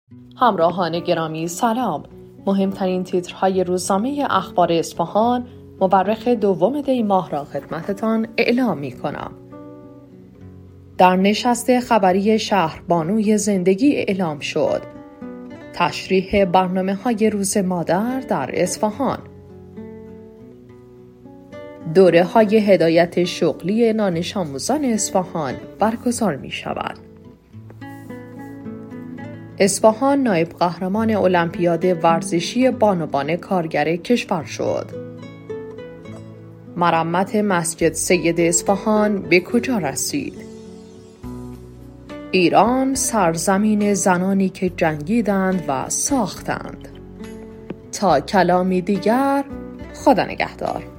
همراهان گرامی سلام. مهمترین تیترهای روزنامه اخبار اصفهان مورخ 2 دی ماه را خدمتتان اعلام می کنم. در نشست خبری شهربانوی زندگی اعلام شد تشریح برنامه‌های روز مادر در اصفهان. دوره‌های هدایت شغلی دانش آموزان اصفهان برگزار می شود. اصفهان نایب قهرمان المپیاد ورزشی بانوان کارگر کشور شد. مرمت مسجد سید اصفهان به کجا رسید؟ ایران سرزمین زنانی که جنگیدند و ساختند. تا کلامی دیگر، خدا نگهدار.